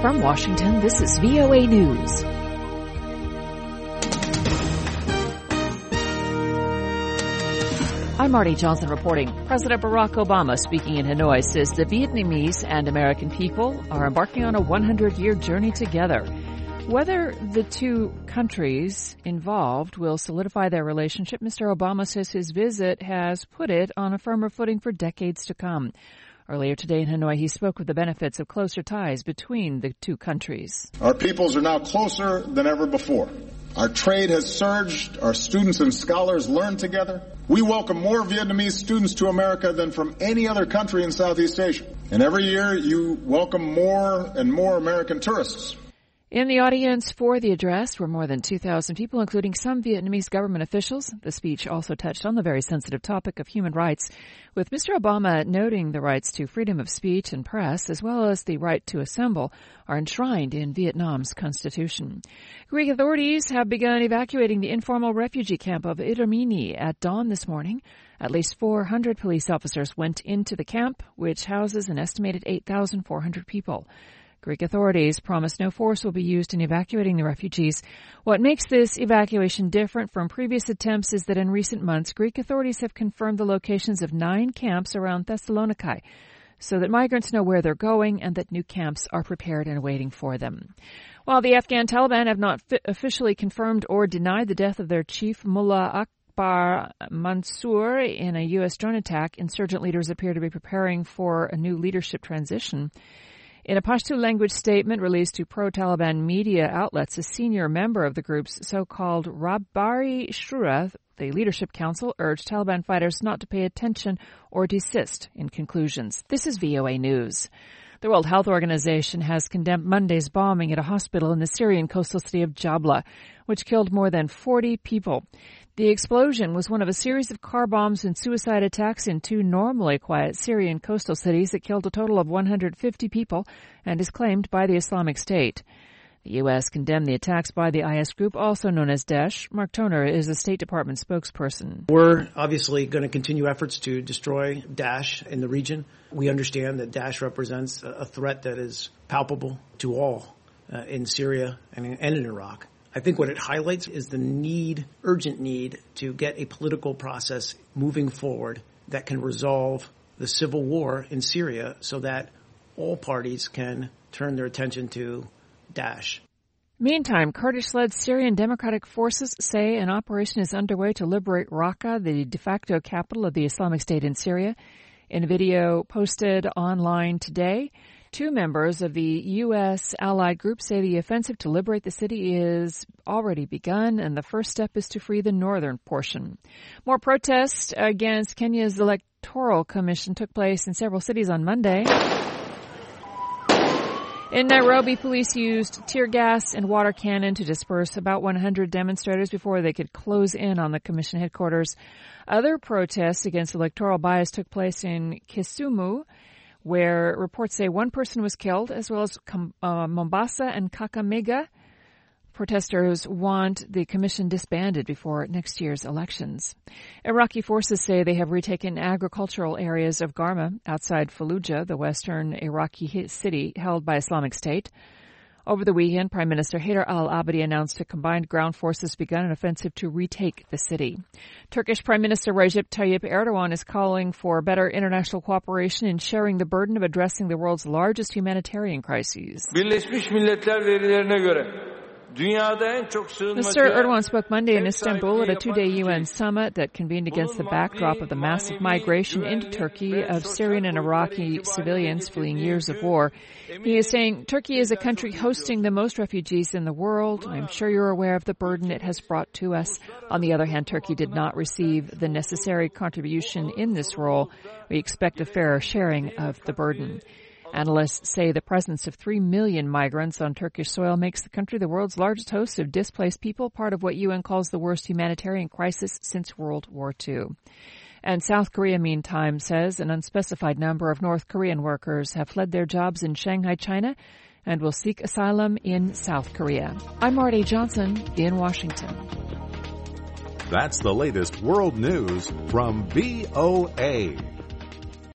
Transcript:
From Washington, this is VOA News. I'm Marty Johnson reporting. President Barack Obama, speaking in Hanoi, says the Vietnamese and American people are embarking on a 100-year journey together. Whether the two countries involved will solidify their relationship, Mr. Obama says his visit has put it on a firmer footing for decades to come. Earlier today in Hanoi, he spoke of the benefits of closer ties between the two countries. Our peoples are now closer than ever before. Our trade has surged. Our students and scholars learn together. We welcome more Vietnamese students to America than from any other country in Southeast Asia. And every year you welcome more and more American tourists. In the audience for the address were more than 2,000 people, including some Vietnamese government officials. The speech also touched on the very sensitive topic of human rights, with Mr. Obama noting the rights to freedom of speech and press, as well as the right to assemble, are enshrined in Vietnam's constitution. Greek authorities have begun evacuating the informal refugee camp of Idomeni at dawn this morning. At least 400 police officers went into the camp, which houses an estimated 8,400 people. Greek authorities promise no force will be used in evacuating the refugees. What makes this evacuation different from previous attempts is that in recent months, Greek authorities have confirmed the locations of 9 camps around Thessaloniki, so that migrants know where they're going and that new camps are prepared and waiting for them. While the Afghan Taliban have not officially confirmed or denied the death of their chief, Mullah Akbar Mansour, in a U.S. drone attack, insurgent leaders appear to be preparing for a new leadership transition. In a Pashto language statement released to pro-Taliban media outlets, a senior member of the group's so-called Rabari Shura, the leadership council, urged Taliban fighters not to pay attention or desist in conclusions. This is VOA News. The World Health Organization has condemned Monday's bombing at a hospital in the Syrian coastal city of Jabla, which killed more than 40 people. The explosion was one of a series of car bombs and suicide attacks in 2 normally quiet Syrian coastal cities that killed a total of 150 people and is claimed by the Islamic State. The U.S. condemned the attacks by the IS group, also known as Daesh. Mark Toner is the State Department spokesperson. We're obviously going to continue efforts to destroy Daesh in the region. We understand that Daesh represents a threat that is palpable to all in Syria and in Iraq. I think what it highlights is the urgent need to get a political process moving forward that can resolve the civil war in Syria so that all parties can turn their attention to Daesh. Meantime, Kurdish-led Syrian Democratic Forces say an operation is underway to liberate Raqqa, the de facto capital of the Islamic State in Syria. In a video posted online today, 2 members of the U.S. allied group say the offensive to liberate the city is already begun, and the first step is to free the northern portion. More protests against Kenya's Electoral Commission took place in several cities on Monday. In Nairobi, police used tear gas and water cannon to disperse about 100 demonstrators before they could close in on the commission headquarters. Other protests against electoral bias took place in Kisumu, where reports say 1 person was killed, as well as Mombasa and Kakamega. Protesters want the commission disbanded before next year's elections. Iraqi forces say they have retaken agricultural areas of Garma outside Fallujah, the western Iraqi city held by Islamic State. Over the weekend, Prime Minister Haider al-Abadi announced a combined ground forces begun an offensive to retake the city. Turkish Prime Minister Recep Tayyip Erdogan is calling for better international cooperation in sharing the burden of addressing the world's largest humanitarian crises. Birleşmiş Milletler verilerine göre Mr. Erdogan spoke Monday in Istanbul at a 2-day UN summit that convened against the backdrop of the massive migration into Turkey of Syrian and Iraqi civilians fleeing years of war. He is saying Turkey is a country hosting the most refugees in the world. I'm sure you're aware of the burden it has brought to us. On the other hand, Turkey did not receive the necessary contribution in this role. We expect a fairer sharing of the burden. Analysts say the presence of 3 million migrants on Turkish soil makes the country the world's largest host of displaced people, part of what UN calls the worst humanitarian crisis since World War II. And South Korea, meantime, says an unspecified number of North Korean workers have fled their jobs in Shanghai, China, and will seek asylum in South Korea. I'm Marty Johnson in Washington. That's the latest world news from VOA.